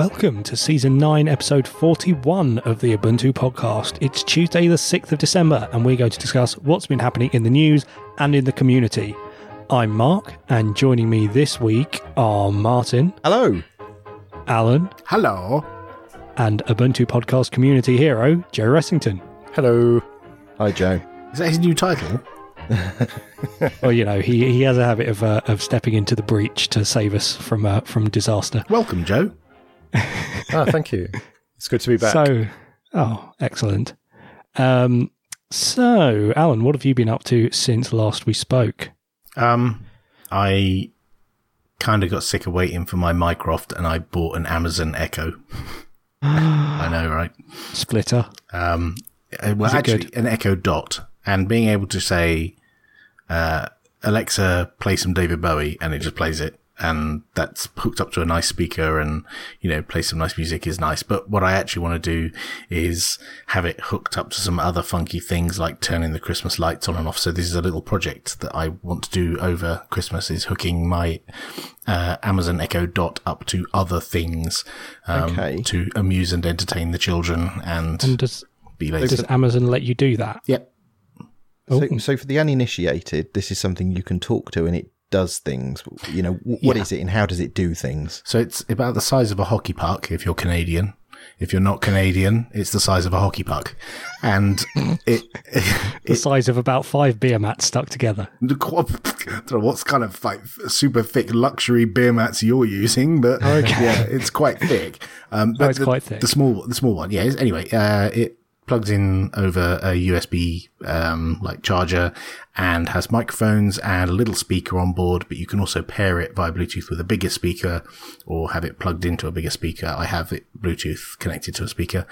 Welcome to Season 9, Episode 41 of the Ubuntu Podcast. It's Tuesday the 6th of December, and we're going to discuss what's been happening in the news and in the community. I'm Mark, and joining me this week are Martin. Hello. Alan. Hello. And Ubuntu Podcast community hero, Joe Ressington. Hello. Hi, Joe. Is that his new title? Well, you know, he has a habit of stepping into the breach to save us from disaster. Welcome, Joe. Thank you. It's good to be back. Excellent. So, Alan, what have you been up to since last we spoke? I kind of got sick of waiting for my Mycroft, and I bought an Amazon Echo. I know, right? Splitter. Well, actually, an Echo Dot, and being able to say, Alexa, play some David Bowie, and it just plays it. And that's hooked up to a nice speaker and, you know, play some nice music is nice. But what I actually want to do is have it hooked up to some other funky things like turning the Christmas lights on and off. So this is a little project that I want to do over Christmas, is hooking my Amazon Echo Dot up to other things to amuse and entertain the children and be lazy. Does Amazon let you do that? Yep. So for the uninitiated, this is something you can talk to and it does things. You know, what is it and how does it do things? So it's about the size of a hockey puck if you're Canadian. If you're not Canadian, it's the size of a hockey puck. And the size of about 5 beer mats stuck together. I don't know what's kind of like super thick luxury beer mats you're using, but yeah, it's quite thick. But it's quite thick. The small one, yeah. Anyway, it plugs in over a USB like charger and has microphones and a little speaker on board, but you can also pair it via Bluetooth with a bigger speaker or have it plugged into a bigger speaker. I have it Bluetooth connected to a speaker.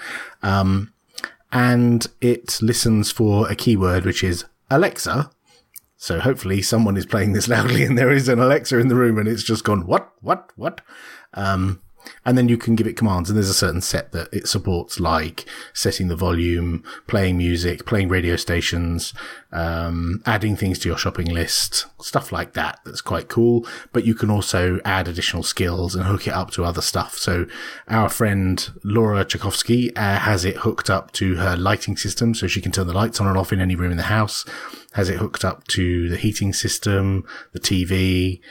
And it listens for a keyword, which is Alexa. So hopefully someone is playing this loudly and there is an Alexa in the room and it's just gone, what? And then you can give it commands, and there's a certain set that it supports, like setting the volume, playing music, playing radio stations, adding things to your shopping list, stuff like that. That's quite cool. But you can also add additional skills and hook it up to other stuff. So our friend Laura Tchaikovsky has it hooked up to her lighting system, so she can turn the lights on and off in any room in the house. Has it hooked up to the heating system, the TV,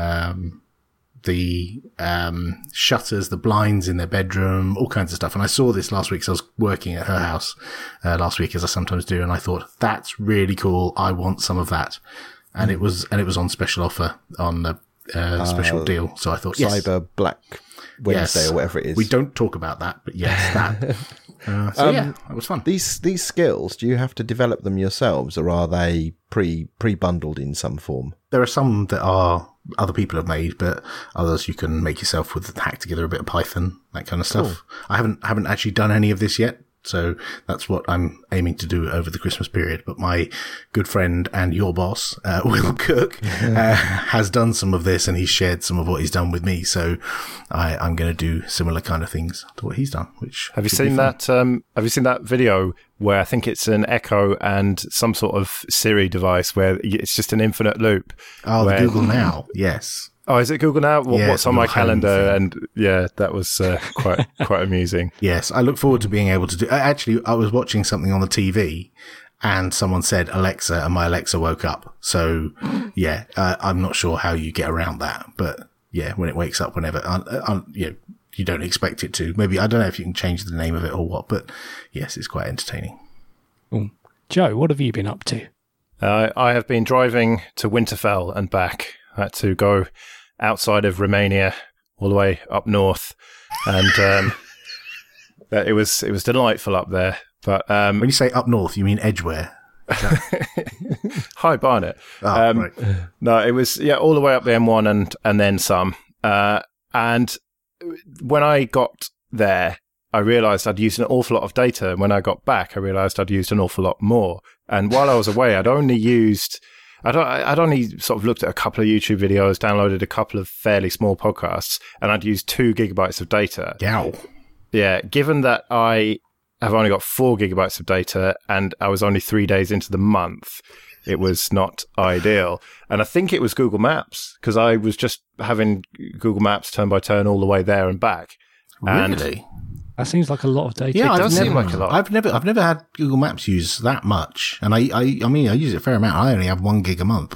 the shutters, the blinds in their bedroom, all kinds of stuff. And I saw this last week, so I was working at her house last week, as I sometimes do, and I thought, that's really cool. I want some of that. And it was on special offer on the special deal. So I thought, Cyber Black Wednesday or whatever it is. We don't talk about that, but yes, that. That was fun. These skills, do you have to develop them yourselves, or are they pre-bundled in some form? There are some that are other people have made, but others you can make yourself with hack together a bit of Python, that kind of stuff. Cool. I haven't actually done any of this yet, so that's what I'm aiming to do over the Christmas period. But my good friend and your boss, Will Cook, has done some of this, and he's shared some of what he's done with me. So I'm going to do similar kind of things to what he's done. Which have you seen that? Have you seen that video where I think it's an Echo and some sort of Siri device where it's just an infinite loop? Oh, the Google Now, yes. Oh, is it Google Now? What's on my calendar? Thing. And yeah, that was quite amusing. Yes, I look forward to being able to do. Actually, I was watching something on the TV, and someone said Alexa, and my Alexa woke up. So yeah, I'm not sure how you get around that, but yeah, when it wakes up, whenever you don't expect it to. Maybe I don't know if you can change the name of it or what, but yes, it's quite entertaining. Joe, what have you been up to? I have been driving to Winterfell and back. I had to go outside of Romania, all the way up north, and it was delightful up there. But when you say up north, you mean Edgware? Hi, Barnet. Right. No, it was all the way up the M1 and then some. And when I got there, I realised I'd used an awful lot of data. And when I got back, I realised I'd used an awful lot more. And while I was away, I'd only sort of looked at a couple of YouTube videos, downloaded a couple of fairly small podcasts, and I'd used 2 gigabytes of data. Yow. Yeah, given that I have only got 4 gigabytes of data and I was only 3 days into the month, it was not ideal. And I think it was Google Maps, because I was just having Google Maps turn by turn all the way there and back. Really? That seems like a lot of data. Yeah, It does seem like a lot. I've never had Google Maps use that much, and I mean, I use it a fair amount. I only have 1 gig a month.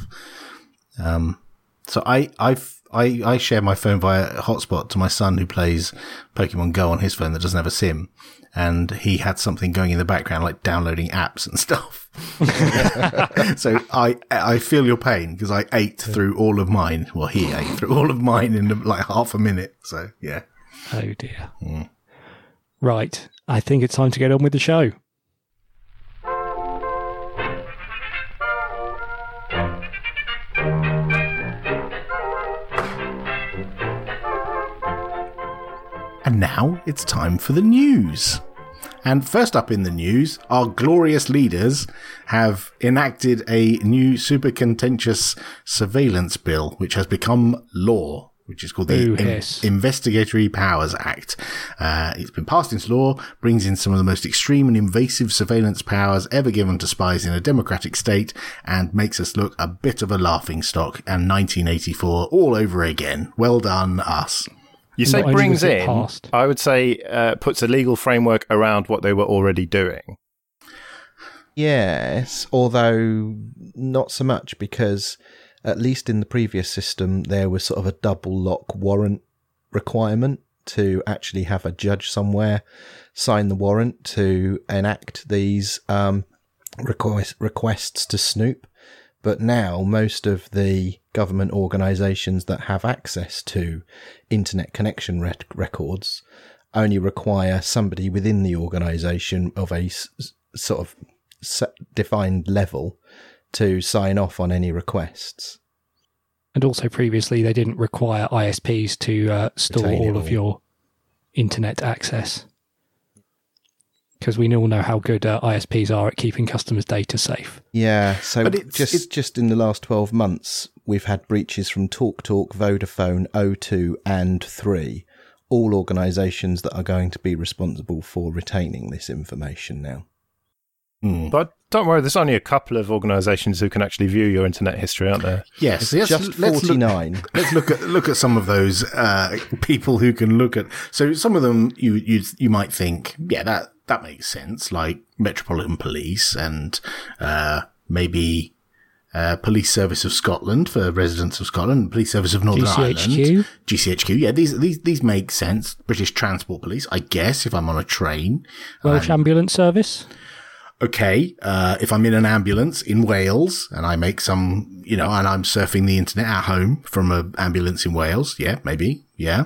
So I share my phone via hotspot to my son who plays Pokemon Go on his phone that doesn't have a SIM, and he had something going in the background like downloading apps and stuff. So I feel your pain because I ate through all of mine. Well, he ate through all of mine in like half a minute. So yeah. Oh dear. Right. I think it's time to get on with the show. And now it's time for the news. And first up in the news, our glorious leaders have enacted a new super contentious surveillance bill, which has become law, which is called the Investigatory Powers Act. It's been passed into law, brings in some of the most extreme and invasive surveillance powers ever given to spies in a democratic state, and makes us look a bit of a laughingstock and 1984 all over again. Well done, us. You say brings in, I would say puts a legal framework around what they were already doing. Yes, although not so much, because at least in the previous system, there was sort of a double lock warrant requirement to actually have a judge somewhere sign the warrant to enact these requests to snoop. But now most of the government organisations that have access to internet connection records only require somebody within the organisation of a sort of defined level to sign off on any requests. And also previously they didn't require ISPs to store all of your internet access. Because we all know how good ISPs are at keeping customers' data safe. Yeah, so just in the last 12 months, we've had breaches from TalkTalk, Vodafone, O2 and 3, all organisations that are going to be responsible for retaining this information now. But don't worry, there's only a couple of organisations who can actually view your internet history, aren't there? Yes, just 49. Let's look at some of those people who can look at. So some of them you might think, yeah, that makes sense, like Metropolitan Police and maybe Police Service of Scotland for residents of Scotland, Police Service of Northern Ireland, GCHQ. Yeah, these make sense. British Transport Police, I guess, if I'm on a train. Welsh Ambulance Service. Okay, if I'm in an ambulance in Wales and I make some, and I'm surfing the internet at home from an ambulance in Wales, yeah, maybe, yeah.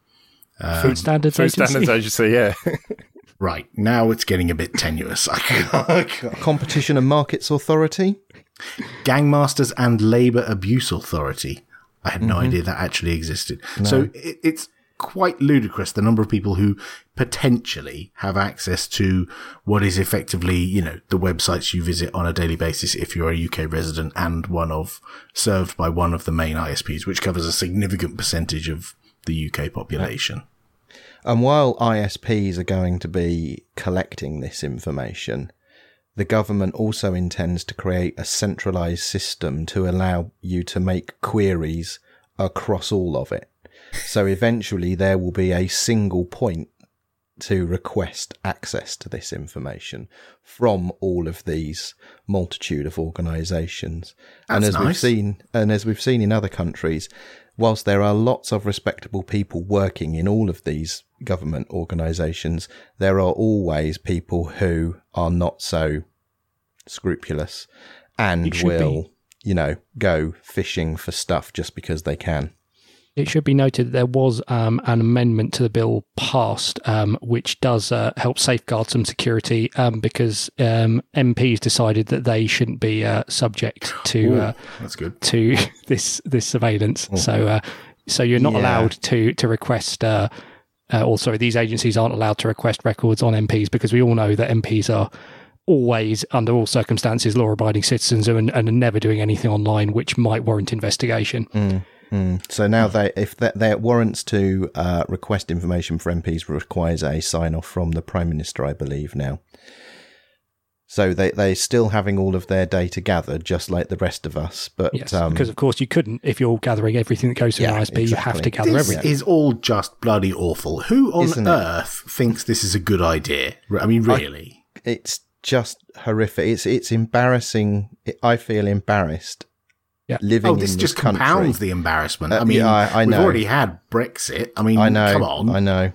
Food Standards Agency, yeah. Right, now it's getting a bit tenuous. Competition and Markets Authority. Gangmasters and Labour Abuse Authority. I had no idea that actually existed. No. So it's quite ludicrous, the number of people who potentially have access to what is effectively, the websites you visit on a daily basis if you're a UK resident and served by one of the main ISPs, which covers a significant percentage of the UK population. And while ISPs are going to be collecting this information, the government also intends to create a centralised system to allow you to make queries across all of it. So eventually there will be a single point to request access to this information from all of these multitude of organisations. And as we've seen in other countries, whilst there are lots of respectable people working in all of these government organisations, there are always people who are not so scrupulous and will, go fishing for stuff just because they can. It should be noted that there was an amendment to the bill passed, which does help safeguard some security, because MPs decided that they shouldn't be subject to that's good. to this surveillance. So you're not allowed to request. These agencies aren't allowed to request records on MPs, because we all know that MPs are always, under all circumstances, law-abiding citizens and are never doing anything online which might warrant investigation. So now if their warrants to request information for MPs requires a sign-off from the Prime Minister, I believe now. So they're still having all of their data gathered, just like the rest of us. But yes, because of course you couldn't, if you're gathering everything that goes through an ISP, you have to gather everything. This is all just bloody awful. Who on earth thinks this is a good idea? I mean, really? It's just horrific. It's embarrassing. I feel embarrassed. Yeah. Living this in just this country. compounds the embarrassment. I mean, I know. we've already had Brexit. I mean, I know. come on. I know.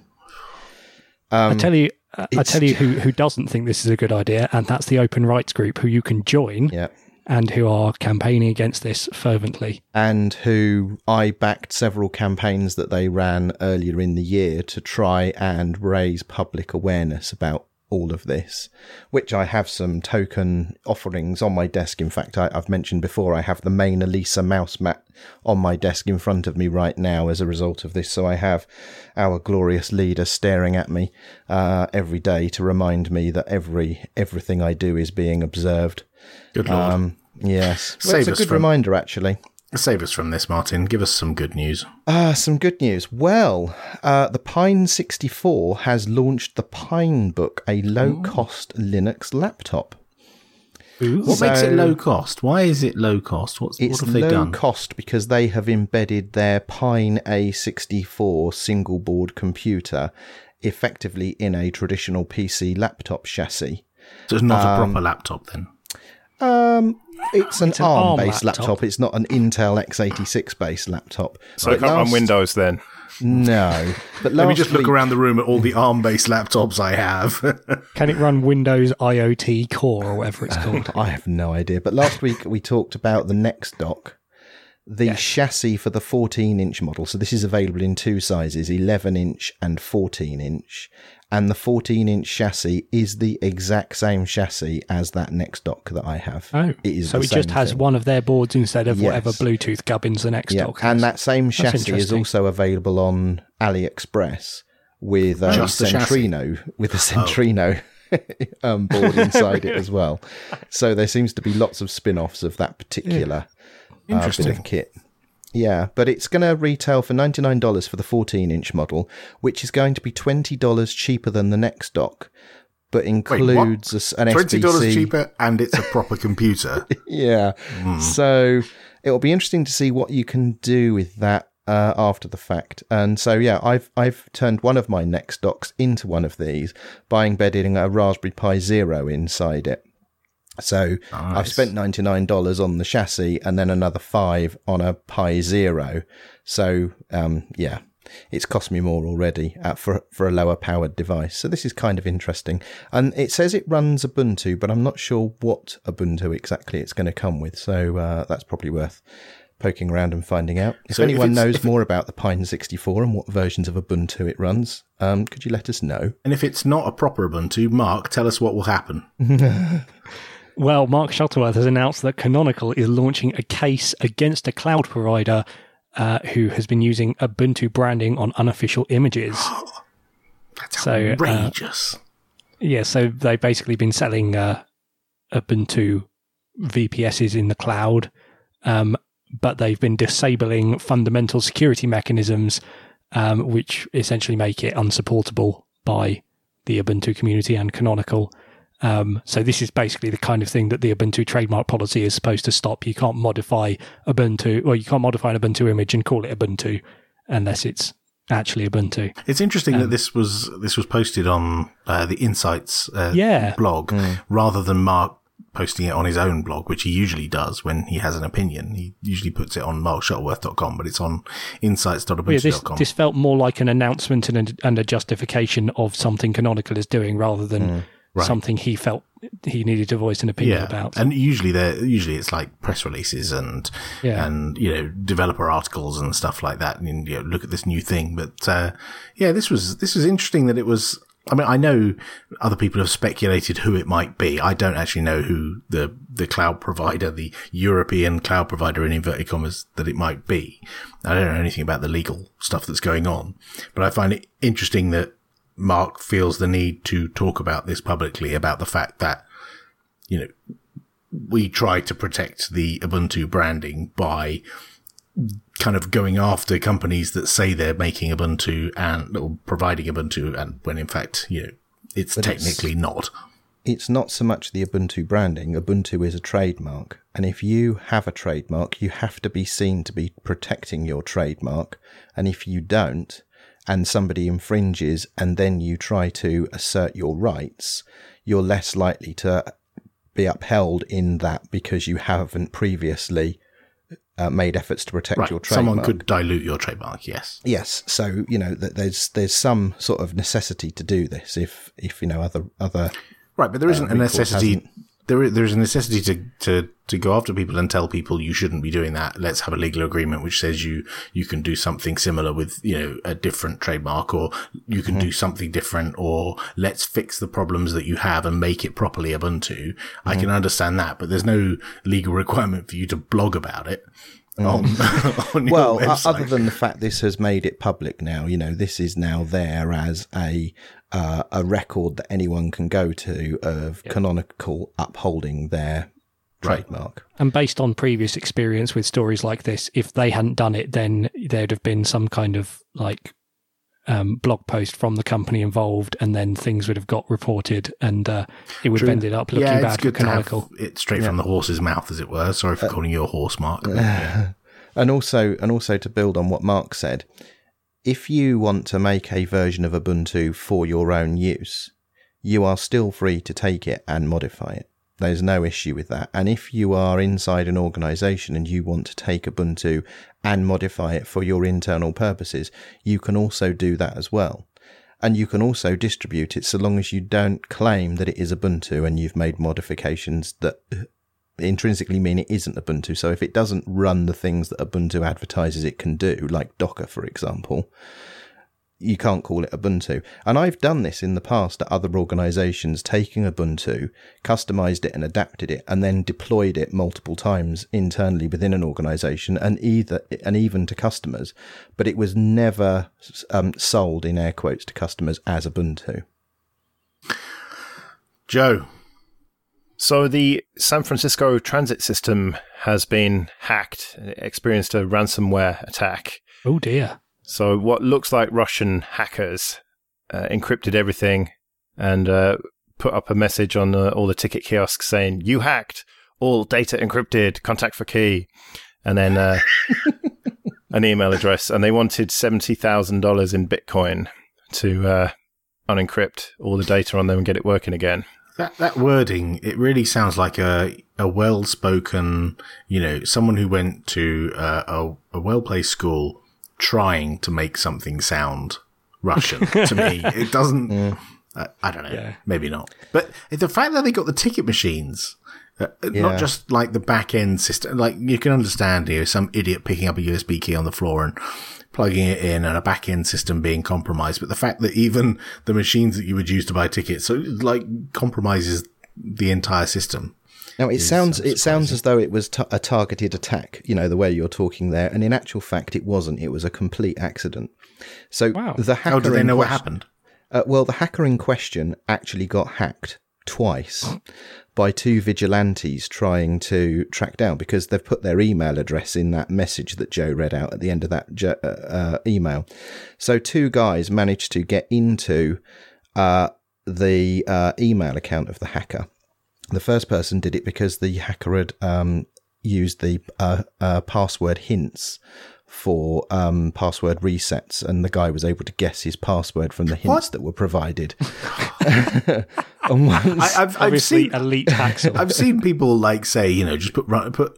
I tell you who doesn't think this is a good idea, and that's the Open Rights Group, who you can join, and who are campaigning against this fervently. And who I backed several campaigns that they ran earlier in the year to try and raise public awareness about all of this, which I have some token offerings on my desk. In fact, I've mentioned before, I have the Mona Lisa mouse mat on my desk in front of me right now as a result of this. So I have our glorious leader staring at me every day to remind me that everything I do is being observed. Good Lord. Yes. Well, it's a good reminder, actually. Save us from this, Martin. Give us some good news. Some good news. Well, the Pine 64 has launched the Pinebook, a low-cost Linux laptop. What makes it low cost? Why is it low cost? What have they done? It's low cost because they have embedded their Pine A64 single board computer effectively in a traditional PC laptop chassis. So it's not a proper laptop then? It's an ARM-based laptop. It's not an Intel x86-based laptop. So it can't run Windows then? No. But let me just look around the room at all the ARM-based laptops I have. Can it run Windows IoT Core or whatever it's called? I have no idea. But last week we talked about the NextDock, the chassis for the 14-inch model. So this is available in two sizes, 11-inch and 14-inch. And the 14-inch chassis is the exact same chassis as that NextDock that I have. Oh, it is so it just has one of their boards instead of whatever Bluetooth gubbins the NextDock has. And that same chassis is also available on AliExpress with a Centrino, board inside it as well. So there seems to be lots of spin-offs of that particular bit of kit. Yeah, but it's going to retail for $99 for the 14-inch model, which is going to be $20 cheaper than the NextDock, but includes an SBC. $20 cheaper, and it's a proper computer. Yeah. So it'll be interesting to see what you can do with that after the fact. And so, yeah, I've turned one of my NextDocks into one of these by embedding a Raspberry Pi Zero inside it. So nice. I've spent $99 on the chassis and then another $5 on a Pi Zero. So, it's cost me more already for a lower powered device. So this is kind of interesting. And it says it runs Ubuntu, but I'm not sure what Ubuntu exactly it's going to come with. So that's probably worth poking around and finding out. If anyone knows more about the Pine 64 and what versions of Ubuntu it runs, could you let us know? And if it's not a proper Ubuntu, Mark, tell us what will happen. Well, Mark Shuttleworth has announced that Canonical is launching a case against a cloud provider who has been using Ubuntu branding on unofficial images. That's outrageous. So they've basically been selling Ubuntu VPSs in the cloud, but they've been disabling fundamental security mechanisms, which essentially make it unsupportable by the Ubuntu community and Canonical. So this is basically the kind of thing that the Ubuntu trademark policy is supposed to stop. You can't modify Ubuntu, or you can't modify an Ubuntu image and call it Ubuntu unless it's actually Ubuntu. It's interesting that this was posted on the Insights blog rather than Mark posting it on his own blog, which he usually does when he has an opinion. He usually puts it on markshuttleworth.com, but it's on insights.ubuntu.com. This felt more like an announcement and a justification of something Canonical is doing rather than something he felt he needed to voice an opinion about. And usually it's like press releases and developer articles and stuff like that. And look at this new thing. But this was interesting that it was. I mean, I know other people have speculated who it might be. I don't actually know who the cloud provider, the European cloud provider in inverted commas, that it might be. I don't know anything about the legal stuff that's going on, but I find it interesting that Mark feels the need to talk about this publicly, about the fact that, we try to protect the Ubuntu branding by kind of going after companies that say they're making Ubuntu or providing Ubuntu, and when in fact, it's technically not. it's not so much the Ubuntu branding. Ubuntu is a trademark. And if you have a trademark, you have to be seen to be protecting your trademark. And if you don't, and somebody infringes, and then you try to assert your rights, you're less likely to be upheld in that because you haven't previously made efforts to protect your trademark. Someone could dilute your trademark, yes. Yes. So, there's some sort of necessity to do this if other Right, but there isn't a necessity. There is a necessity to go after people and tell people you shouldn't be doing that. Let's have a legal agreement which says you can do something similar with, a different trademark, or you can do something different, or let's fix the problems that you have and make it properly Ubuntu. I can understand that, but there's no legal requirement for you to blog about it. On your website. Other than the fact this has made it public now, this is now there as a record that anyone can go to of Canonical upholding their trademark. And based on previous experience with stories like this, if they hadn't done it, then there'd have been some kind of blog post from the company involved, and then things would have got reported, and it would have ended up looking bad for Canonical. It's straight from the horse's mouth, as it were. Sorry for calling you a horse, Mark. And also to build on what Mark said, if you want to make a version of Ubuntu for your own use, you are still free to take it and modify it. There's no issue with that. And if you are inside an organization and you want to take Ubuntu and modify it for your internal purposes, you can also do that as well. And you can also distribute it so long as you don't claim that it is Ubuntu and you've made modifications that intrinsically mean it isn't Ubuntu. So if it doesn't run the things that Ubuntu advertises it can do, like Docker, for example, you can't call it Ubuntu. And I've done this in the past at other organizations, taking Ubuntu, customized it and adapted it, and then deployed it multiple times internally within an organization and even to customers. But it was never sold, in air quotes, to customers as Ubuntu. Joe. So the San Francisco transit system has been hacked, experienced a ransomware attack. Oh dear. So what looks like Russian hackers encrypted everything and put up a message on all the ticket kiosks saying, "You hacked, all data encrypted, contact for key," and then an email address. And they wanted $70,000 in Bitcoin to unencrypt all the data on them and get it working again. That wording, it really sounds like a well-spoken, someone who went to a well-placed school trying to make something sound Russian. To me, it doesn't. I don't know. Yeah. Maybe not. But the fact that they got the ticket machines, not just like the back end system, like you can understand some idiot picking up a USB key on the floor and plugging it in, and a back end system being compromised. But the fact that even the machines that you would use to buy tickets, so compromises the entire system. Now, it sounds as though it was a targeted attack, the way you're talking there. And in actual fact, it wasn't. It was a complete accident. So the hacker... How do they know what happened? Well, the hacker in question actually got hacked twice by two vigilantes trying to track down, because they've put their email address in that message that Joe read out at the end of that email. So two guys managed to get into the email account of the hacker. The first person did it because the hacker had used the password hints for password resets, and the guy was able to guess his password from the hints that were provided. I've seen elite hacks. I've seen people say, just put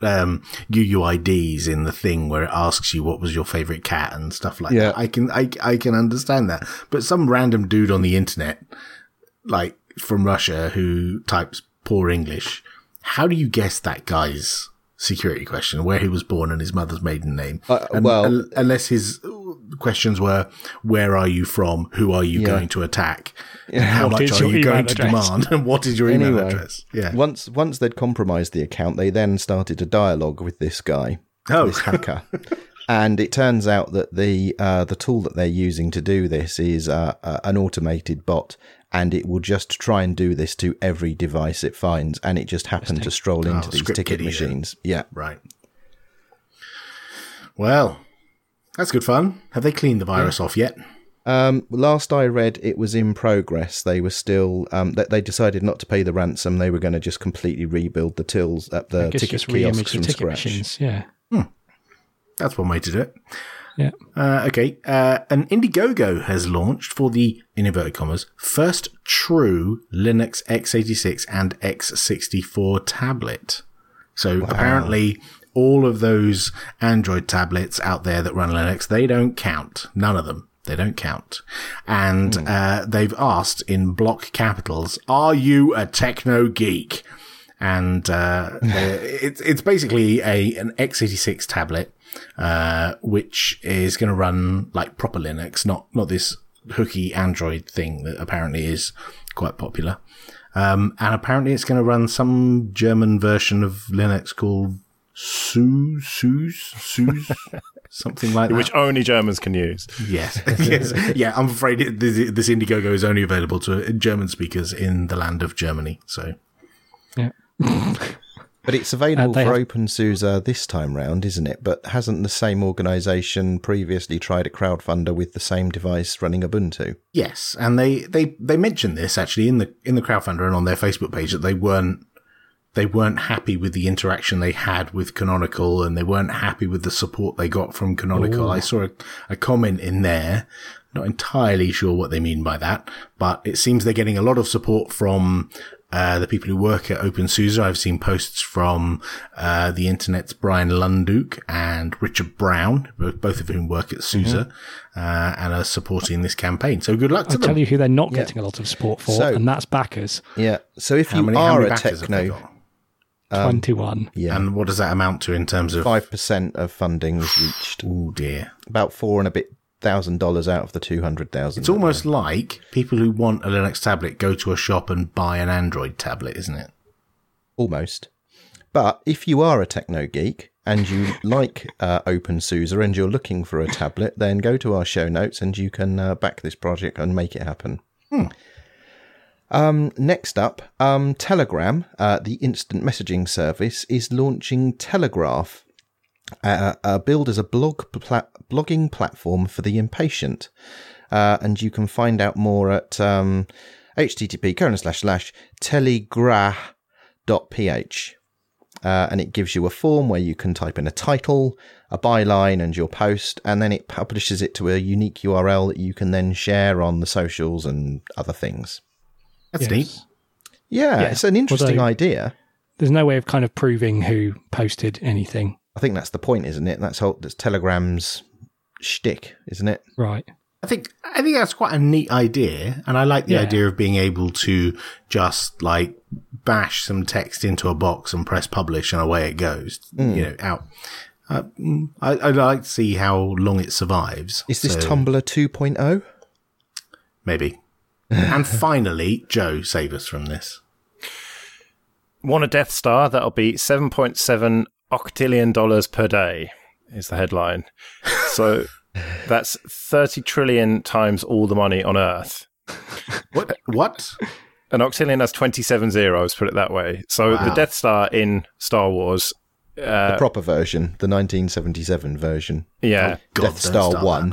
UUIDs in the thing where it asks you what was your favorite cat and stuff like that. I can understand that, but some random dude on the internet, from Russia, who types poor English, how do you guess that guy's security question, where he was born and his mother's maiden name? Unless his questions were, where are you from? Who are you going to attack? And how much are you going to demand? And what is your email address? Yeah. Once they'd compromised the account, they then started a dialogue with this guy, this hacker. And it turns out that the tool that they're using to do this is an automated bot, and it will just try and do this to every device it finds, and it just happened to stroll into these ticket machines. Yeah. Right. Well, that's good fun. Have they cleaned the virus off yet? Last I read, it was in progress. They were still they decided not to pay the ransom. They were going to just completely rebuild the tills at the ticket kiosks from scratch. Machines, yeah. That's one way to do it. Yeah. Okay. An Indiegogo has launched for the, in inverted commas, first true Linux x86 and x64 tablet. So apparently all of those Android tablets out there that run Linux, they don't count. None of them. They don't count. And they've asked in block capitals, are you a techno geek? And it's basically an x86 tablet, which is going to run like proper Linux, not this hooky Android thing that apparently is quite popular. And apparently it's going to run some German version of Linux called SUSE, something like that. Which only Germans can use. Yes. Yes. Yeah, I'm afraid this Indiegogo is only available to German speakers in the land of Germany. So, yeah. But it's available for OpenSUSE this time round, isn't it? But hasn't the same organisation previously tried a crowdfunder with the same device running Ubuntu? Yes, and they mentioned this actually in the crowdfunder and on their Facebook page that they weren't happy with the interaction they had with Canonical, and they weren't happy with the support they got from Canonical. Ooh. I saw a comment in there. Not entirely sure what they mean by that, but it seems they're getting a lot of support from the people who work at OpenSUSE. I've seen posts from the internet's Brian Lunduke and Richard Brown, both of whom work at SUSE, and are supporting this campaign. So good luck to them. I'll tell you who they're not getting a lot of support for, and that's backers. Yeah. So if you are a techno... 21. Yeah. And what does that amount to in terms of... 5% of funding was reached. Oh, dear. About $4,000 and a bit out of the 200,000. It's almost like people who want a Linux tablet go to a shop and buy an Android tablet, isn't it? Almost. But if you are a techno geek and you like OpenSUSE and you're looking for a tablet, then go to our show notes and you can back this project and make it happen. Next up, Telegram, the instant messaging service, is launching Telegraph, billed as a blogging platform for the impatient. And you can find out more at http://telegraph.ph. And it gives you a form where you can type in a title, a byline, and your post, and then it publishes it to a unique URL that you can then share on the socials and other things. That's neat. Yeah, it's an interesting idea. There's no way of kind of proving who posted anything. I think that's the point, isn't it? That's Telegram's shtick, isn't it? Right. I think that's quite a neat idea, and I like the idea of being able to just like bash some text into a box and press publish, and away it goes. Out. I'd like to see how long it survives. Is this Tumblr 2.0? Maybe. And finally, Joe, save us from this. Want a Death Star? That'll be $7.7 octillion per day, is the headline. So that's 30 trillion times all the money on Earth. What? An octillion has 27 zeros, put it that way. So the Death Star in Star Wars... the proper version, the 1977 version. Yeah. Oh, God, Death Star 1.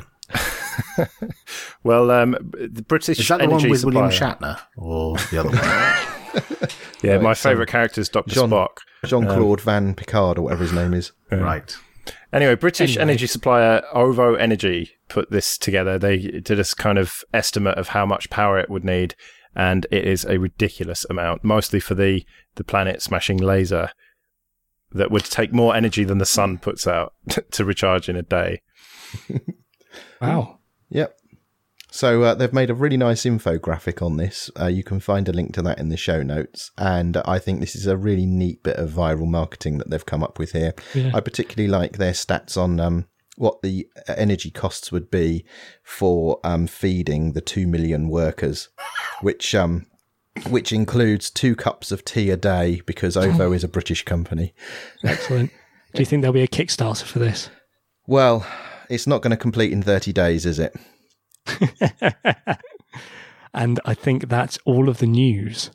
Well, the British is that the energy one with supplier. William Shatner or the other one? Yeah, my favourite character is Dr. Spock. Jean-Claude Van Picard, or whatever his name is. Right. Anyway, British energy supplier OVO Energy put this together. They did a kind of estimate of how much power it would need, and it is a ridiculous amount, mostly for the planet-smashing laser that would take more energy than the sun puts out to recharge in a day. Wow. Yep. So they've made a really nice infographic on this. You can find a link to that in the show notes. And I think this is a really neat bit of viral marketing that they've come up with here. Yeah. I particularly like their stats on what the energy costs would be for feeding the 2 million workers, which includes 2 cups of tea a day because OVO is a British company. Excellent. Do you think there'll be a Kickstarter for this? Well, it's not going to complete in 30 days, is it? And I think that's all of the news.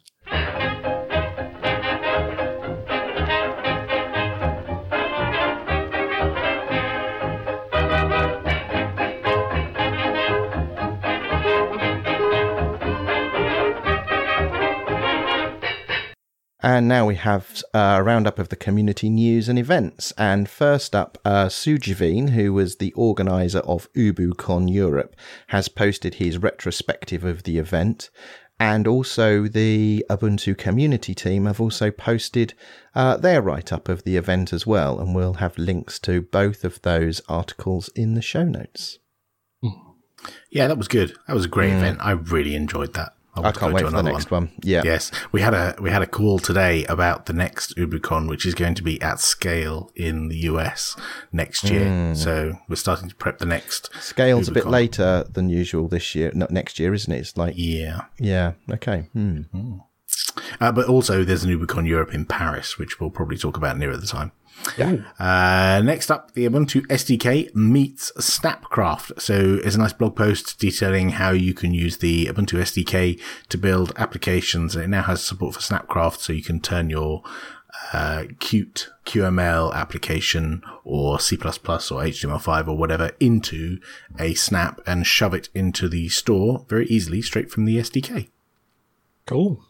And now we have a roundup of the community news and events. And first up, Sujiveen, who was the organiser of UbuCon Europe, has posted his retrospective of the event. And also the Ubuntu community team have also posted their write-up of the event as well. And we'll have links to both of those articles in the show notes. Yeah, that was good. That was a great event. I really enjoyed that. I can't wait for the next one. Yeah. Yes. We had a call today about the next UbuCon, which is going to be at scale in the US next year. So we're starting to prep the next. Scale's UbuCon. a bit later than usual this year, not next year, isn't it? It's like, Yeah. Okay. But also there's an UbuCon Europe in Paris, which we'll probably talk about nearer the time. Yeah. Next up, the Ubuntu SDK meets Snapcraft. So there's a nice blog post detailing how you can use the Ubuntu SDK to build applications. It now has support for Snapcraft, so you can turn your Qt QML application or C++ or HTML5 or whatever into a Snap and shove it into the store very easily straight from the SDK. Cool.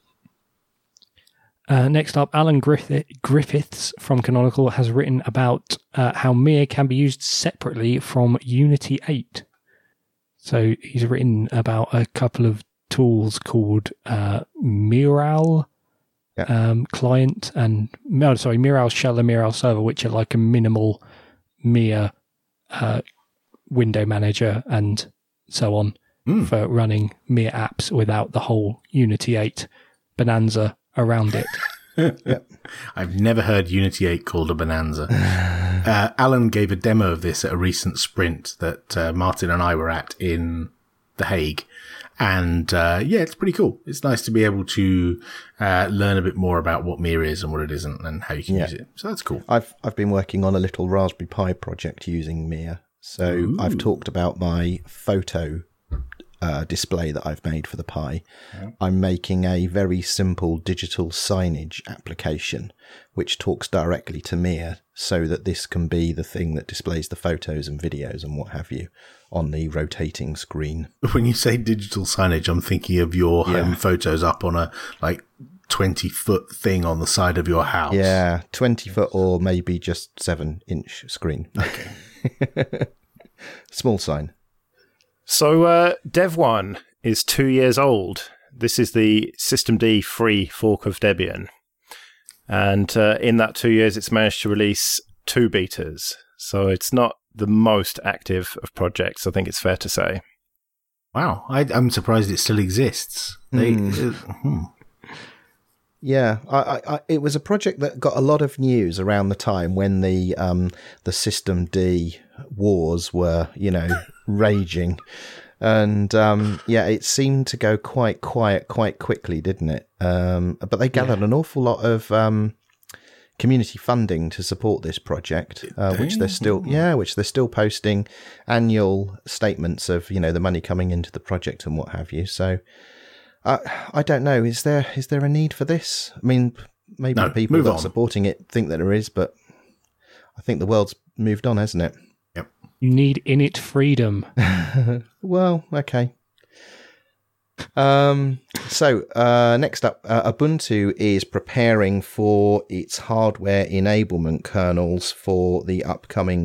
Next up, Alan Griffiths from Canonical has written about how Mir can be used separately from Unity 8. So he's written about a couple of tools called Miral client and Miral shell and Miral server, which are like a minimal Mir window manager and so on for running Mir apps without the whole Unity 8 bonanza around it. Yep. I've never heard Unity 8 called a bonanza. Alan gave a demo of this at a recent sprint that Martin and I were at in The Hague. And it's pretty cool. It's nice to be able to learn a bit more about what Mir is and what it isn't and how you can use it. So that's cool. I've been working on a little Raspberry Pi project using Mir. So I've talked about my photo display that I've made for the Pi. I'm making a very simple digital signage application which talks directly to Mir so that this can be the thing that displays the photos and videos and what have you on the rotating screen. When you say digital signage, I'm thinking of your home photos up on a 20-foot thing on the side of your house. Yeah, 20-foot or maybe just 7-inch screen. Okay. Small sign. So Dev1 is 2 years old. This is the Systemd free fork of Debian. And in that 2 years, it's managed to release 2 betas. So it's not the most active of projects, I think it's fair to say. Wow, I'm surprised it still exists. Yeah, it was a project that got a lot of news around the time when the Systemd wars were, raging. And it seemed to go quite quiet quite quickly, didn't it? But they gathered an awful lot of community funding to support this project, which they're still posting annual statements of the money coming into the project and what have you. So I don't know. Is there a need for this? I mean, maybe the people that are supporting it think that there is, but I think the world's moved on, hasn't it? Yep. You need init freedom. Well, okay. So next up, Ubuntu is preparing for its hardware enablement kernels for the upcoming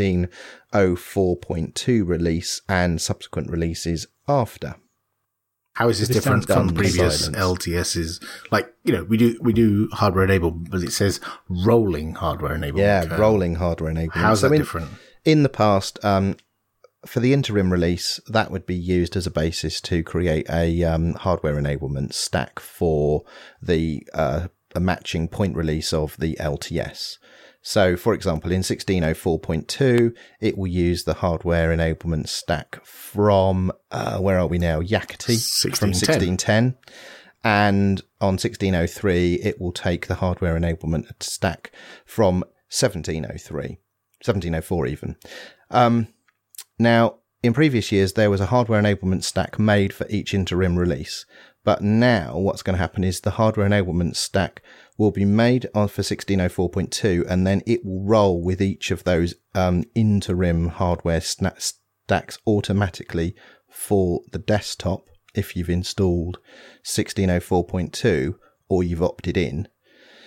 16.04.2 release and subsequent releases after. How is this different from previous LTSs? We do hardware enablement, but it says rolling hardware enablement. Yeah, rolling hardware enablement. How's that different? In the past, for the interim release, that would be used as a basis to create a hardware enablement stack for the a matching point release of the LTS. So, for example, in 16.04.2, it will use the hardware enablement stack from, where are we now? Yakety from 16.10. And on 16.03, it will take the hardware enablement stack from 17.03, 17.04 even. Now, in previous years, there was a hardware enablement stack made for each interim release. But now what's going to happen is the hardware enablement stack will be made for 16.04.2, and then it will roll with each of those interim hardware stacks automatically for the desktop if you've installed 16.04.2 or you've opted in.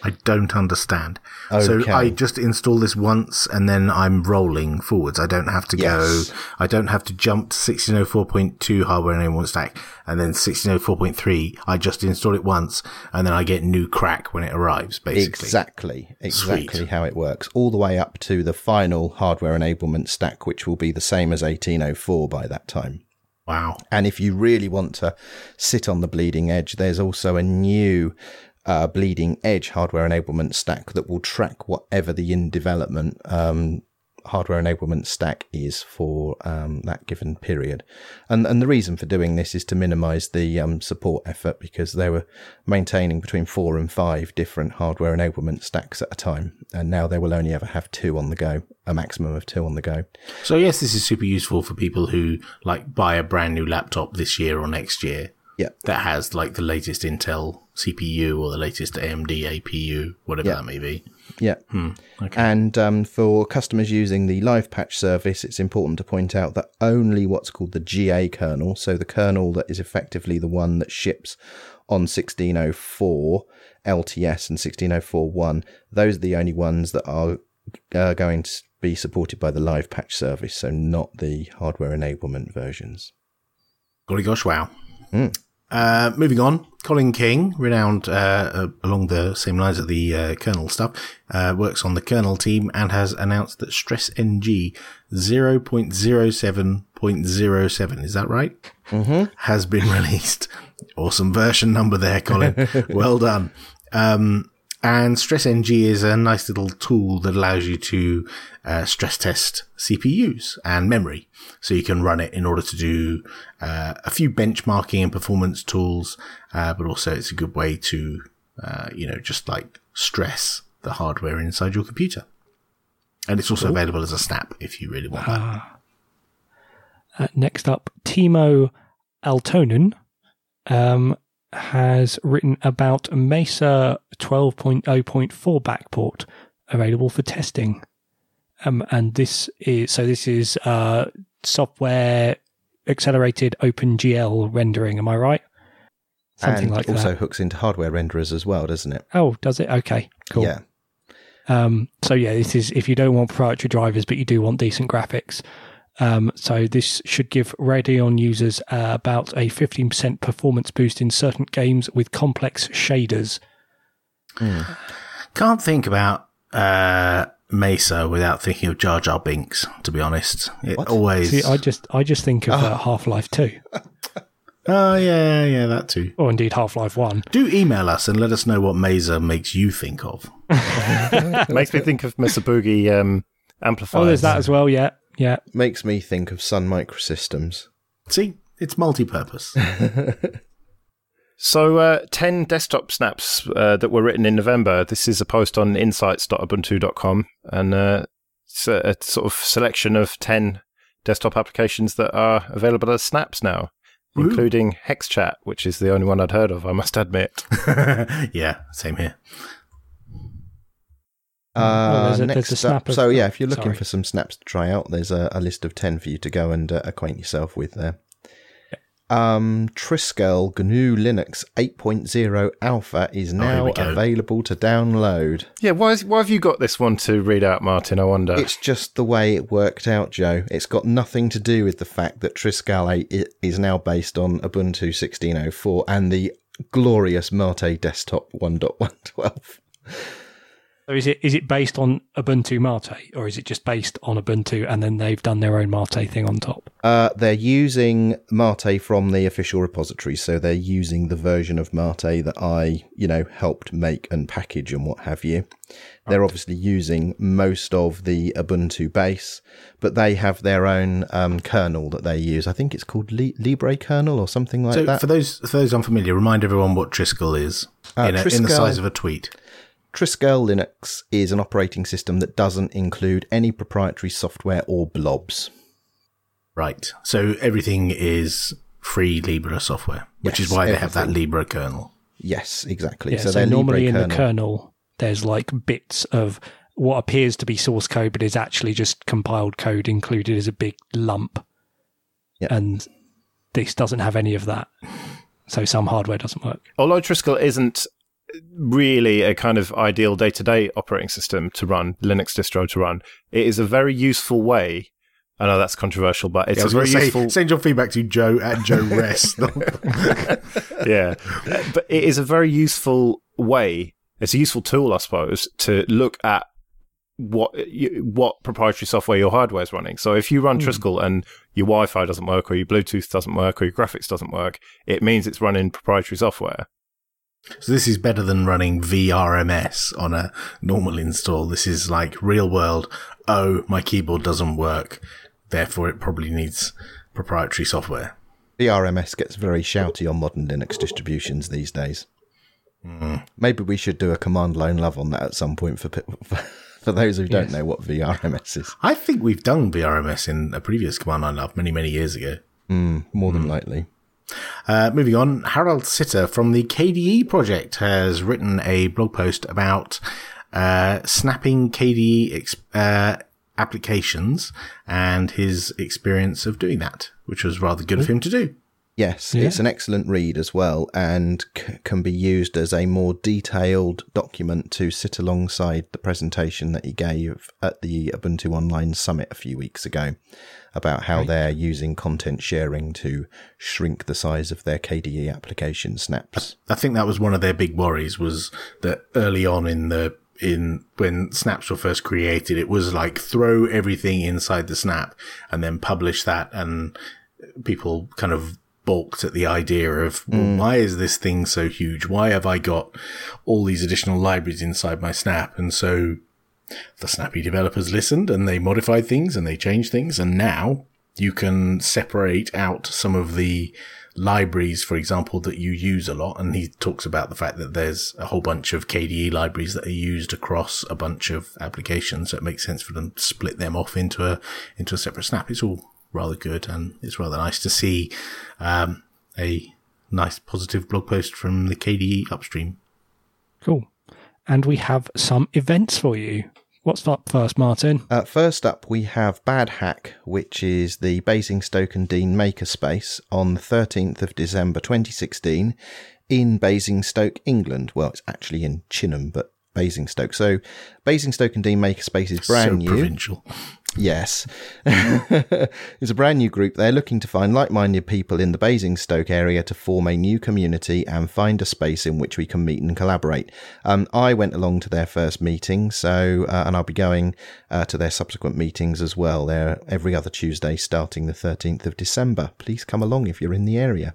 I don't understand. Okay. So I just install this once and then I'm rolling forwards. I don't have to I don't have to jump to 1604.2 hardware enablement stack and then 1604.3. I just install it once and then I get new crack when it arrives, basically. Exactly Sweet. how it works. All the way up to the final hardware enablement stack, which will be the same as 1804 by that time. Wow. And if you really want to sit on the bleeding edge, there's also a new bleeding edge hardware enablement stack that will track whatever the in development hardware enablement stack is for that given period. And the reason for doing this is to minimize the support effort, because they were maintaining between 4 and 5 different hardware enablement stacks at a time. And now they will only ever have 2 on the go, a maximum of 2 on the go. So yes, this is super useful for people who like buy a brand new laptop this year or next year. Yeah. That has like the latest Intel CPU or the latest AMD APU, whatever that may be. Yeah. Okay. And for customers using the live patch service, it's important to point out that only what's called the GA kernel, so the kernel that is effectively the one that ships on 1604 LTS and 1604.1, those are the only ones that are going to be supported by the live patch service, so not the hardware enablement versions. Golly gosh, wow. Moving on, Colin King, renowned along the same lines of the kernel stuff, works on the kernel team and has announced that StressNG 0.07.07, is that right? Mm-hmm. Has been released. Awesome version number there, Colin. Well done. And StressNG is a nice little tool that allows you to stress test CPUs and memory. So you can run it in order to do a few benchmarking and performance tools, but also it's a good way to, just like stress the hardware inside your computer. And it's also available as a snap if you really want that. Next up, Timo Aaltonen has written about Mesa 12.0.4 backport available for testing. And this is software accelerated OpenGL rendering, am I right? Something like that. And also hooks into hardware renderers as well, doesn't it? Oh, does it? Okay, cool. Yeah. This is if you don't want proprietary drivers, but you do want decent graphics. So this should give Radeon users about a 15% performance boost in certain games with complex shaders. Can't think about Mesa without thinking of Jar Jar Binks, to be honest. See, I just think of Half-Life 2. Oh, yeah, that too. Or indeed Half-Life 1. Do email us and let us know what Mesa makes you think of. Makes me think of Mr. Boogie amplifiers. Oh, there's that as well, yeah. Yeah. Makes me think of Sun Microsystems. See, it's multi-purpose. So 10 desktop snaps that were written in November. This is a post on insights.ubuntu.com, and it's a sort of selection of 10 desktop applications that are available as snaps now, including HexChat, which is the only one I'd heard of, I must admit. Yeah, same here. There's a next snap up, if you're looking for some snaps to try out, there's a list of 10 for you to go and acquaint yourself with there. Triskel GNU Linux 8.0 Alpha is now available to download. Yeah, why have you got this one to read out, Martin, I wonder? It's just the way it worked out, Joe. It's got nothing to do with the fact that Triskel 8 is now based on Ubuntu 16.04 and the glorious Mate Desktop 1.112. So is it based on Ubuntu Mate, or is it just based on Ubuntu and then they've done their own Mate thing on top? They're using Mate from the official repository, so they're using the version of Mate that I, helped make and package and what have you. They're obviously using most of the Ubuntu base, but they have their own kernel that they use. I think it's called Libre kernel or something like that. For those unfamiliar, remind everyone what Triskel is in the size of a tweet. Triskel Linux is an operating system that doesn't include any proprietary software or blobs. Right. So everything is free Libre software, which is why they have that Libre kernel. Yes, exactly. Yeah, so normally in the kernel, there's like bits of what appears to be source code, but is actually just compiled code included as a big lump. Yep. And this doesn't have any of that. So some hardware doesn't work. Although Triskel isn't really a kind of ideal day-to-day operating system to run, Linux distro to run. It is a very useful way. I know that's controversial, but it's a very useful... Send your feedback to Joe at Joe Rest. Yeah. But it is a very useful way. It's a useful tool, I suppose, to look at what proprietary software your hardware is running. So if you run Triskel and your Wi-Fi doesn't work, or your Bluetooth doesn't work, or your graphics doesn't work, it means it's running proprietary software. So this is better than running VRMS on a normal install. This is like real world. Oh, my keyboard doesn't work. Therefore, it probably needs proprietary software. VRMS gets very shouty on modern Linux distributions these days. Maybe we should do a command line love on that at some point for those who don't know what VRMS is. I think we've done VRMS in a previous command line love many, many years ago. More than likely. Moving on, Harold Sitter from the KDE project has written a blog post about snapping KDE applications and his experience of doing that, which was rather good of him to do. Yes, it's an excellent read as well, and can be used as a more detailed document to sit alongside the presentation that he gave at the Ubuntu Online Summit a few weeks ago about how they're using content sharing to shrink the size of their KDE application snaps. I think that was one of their big worries, was that early on when snaps were first created, it was like throw everything inside the snap and then publish that, and people kind of balked at the idea of, well, why is this thing so huge? Why have I got all these additional libraries inside my snap? And so the Snappy developers listened and they modified things and they changed things. And now you can separate out some of the libraries, for example, that you use a lot. And he talks about the fact that there's a whole bunch of KDE libraries that are used across a bunch of applications. So it makes sense for them to split them off into a separate snap. It's all rather good, and it's rather nice to see a nice positive blog post from the KDE upstream. Cool. And we have some events for you. What's up first, Martin? First up, we have Bad Hack, which is the Basingstoke and Dean Makerspace on the 13th of December 2016 in Basingstoke, England. Well, it's actually in Chinham, but Basingstoke. So Basingstoke and Dean Makerspace is brand new. Provincial. Yes. It's a brand new group. They're looking to find like-minded people in the Basingstoke area to form a new community and find a space in which we can meet and collaborate. I went along to their first meeting, so and I'll be going to their subsequent meetings as well. They're every other Tuesday starting the 13th of December. Please come along if you're in the area.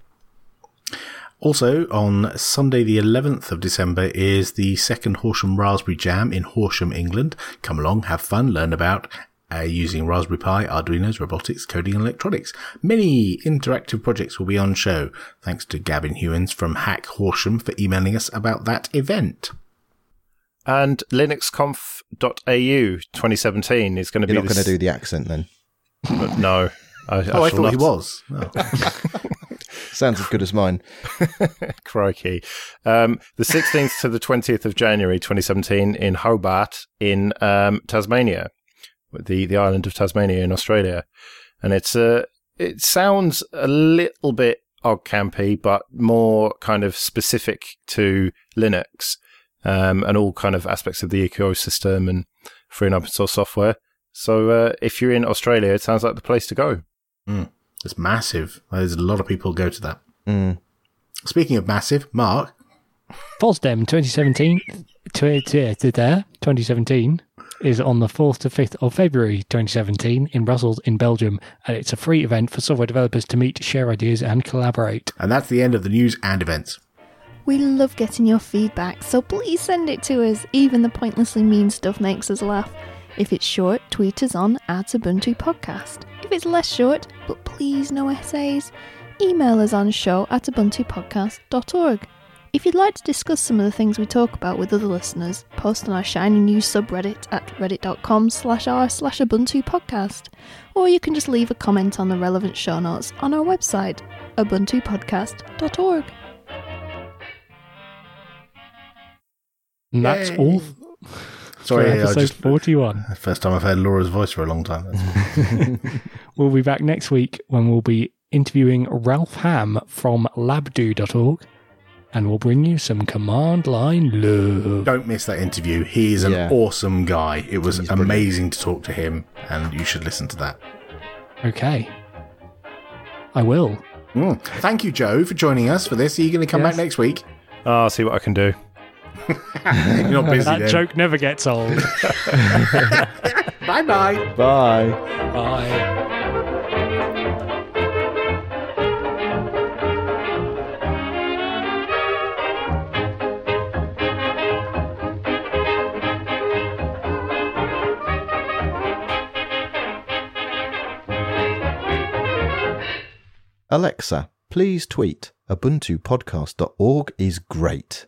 Also, on Sunday the 11th of December is the second Horsham Raspberry Jam in Horsham, England. Come along, have fun, learn about using Raspberry Pi, Arduinos, robotics, coding and electronics. Many interactive projects will be on show. Thanks to Gavin Hewins from Hack Horsham for emailing us about that event. And linuxconf.au 2017 is going to be... You're not going to do the accent then? No. I thought not. He was. Oh. Sounds as good as mine. Crikey. The 16th to the 20th of January 2017 in Hobart in Tasmania, the island of Tasmania in Australia. And it sounds a little bit odd campy, but more kind of specific to Linux and all kind of aspects of the ecosystem and free and open source software. So if you're in Australia, it sounds like the place to go. It's massive. There's a lot of people go to that. Speaking of massive, Mark. FOSDEM 2017 is on the 4th to 5th of February 2017 in Brussels in Belgium, and it's a free event for software developers to meet, share ideas and collaborate. And that's the end of the news and events. We love getting your feedback, so please send it to us. Even the pointlessly mean stuff makes us laugh. If it's short, tweet us on @Ubuntu Podcast. If it's less short, but please no essays, email us on show@ubuntupodcast.org. If you'd like to discuss some of the things we talk about with other listeners, post on our Shiny News subreddit at reddit.com/r/Ubuntu Podcast. Or you can just leave a comment on the relevant show notes on our website, ubuntupodcast.org. And that's all. Sorry, episode 41. First time I've heard Laura's voice for a long time. We'll be back next week when we'll be interviewing Ralph Ham from labdo.org. and we'll bring you some command line love. Don't miss that interview. He is an awesome guy. It was amazing to talk to him, and you should listen to that. Okay. I will. Thank you, Joe, for joining us for this. Are you going to come back next week? I'll see what I can do. You're not busy That then. joke never gets old. Bye-bye. Bye. Bye. Alexa, please tweet ubuntupodcast.org is great.